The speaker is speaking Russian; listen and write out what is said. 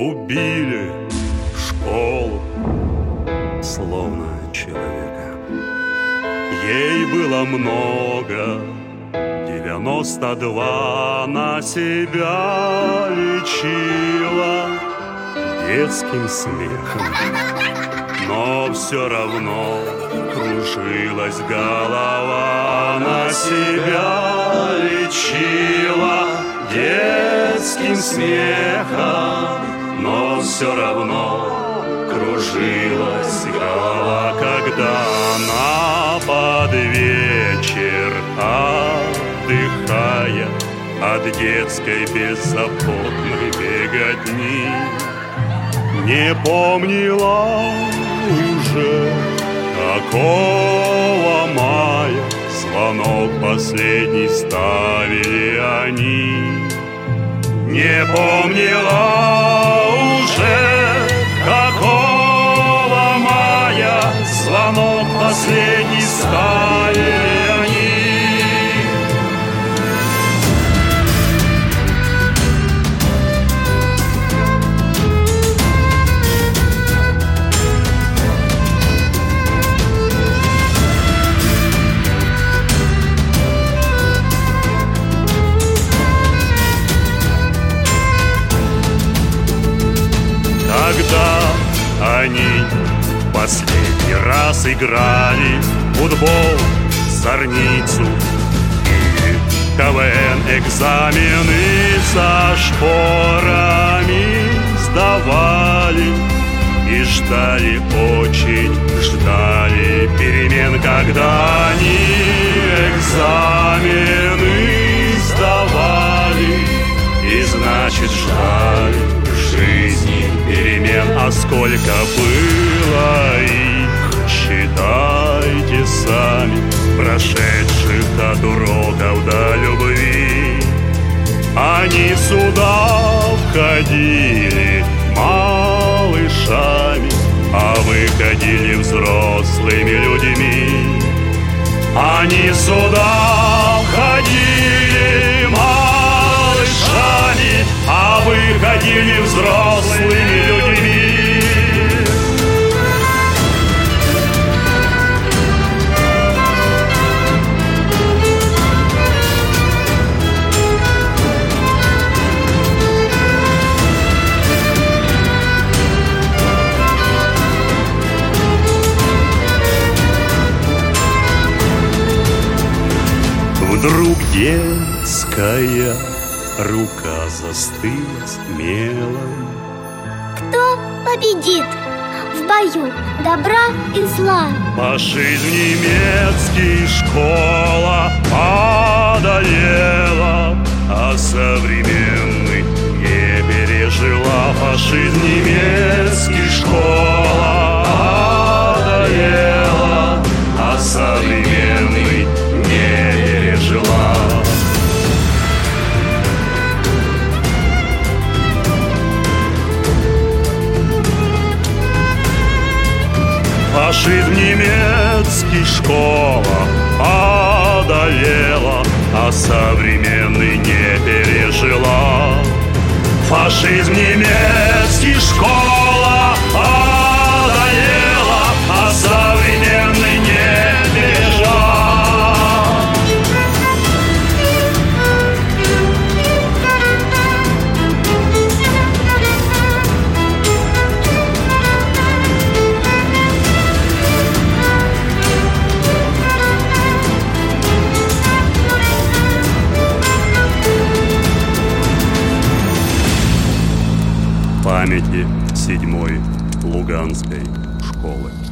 убили школу, словно человека. Ей было много, 92 на себя лечила детским смехом. Но все равно кружилась голова, на себя лечила детским смехом. Но все равно кружилась голова, когда она под вечер, отдыхая от детской беззаботной беготни, не помнила уже, какого мая звонок последний ставили они. Не помнила уже, какого мая звонок последний ставили они. Когда они последний раз играли в футбол, зорницу и КВН, экзамены со шпорами сдавали и ждали, очень ждали перемен, когда они экзамены сдавали и, значит, ждали жизни перемен. А сколько было их, считайте сами, прошедших от уроков до любви. Они сюда входили малышами, а выходили взрослыми людьми. Они сюда входили малышами, а выходили взрослыми людьми. Вдруг детская рука застыла смело. Кто победит в бою добра и зла? Фашизм немецкий школа одолела, а современный не пережила. Фашизм немецкий школа одолела, а современный не пережила. Фашизм немецкий школа одолела, а современный не пережила. Фашизм немецкий школа одолела, а современный не пережила. Памяти 7-й Луганской школы.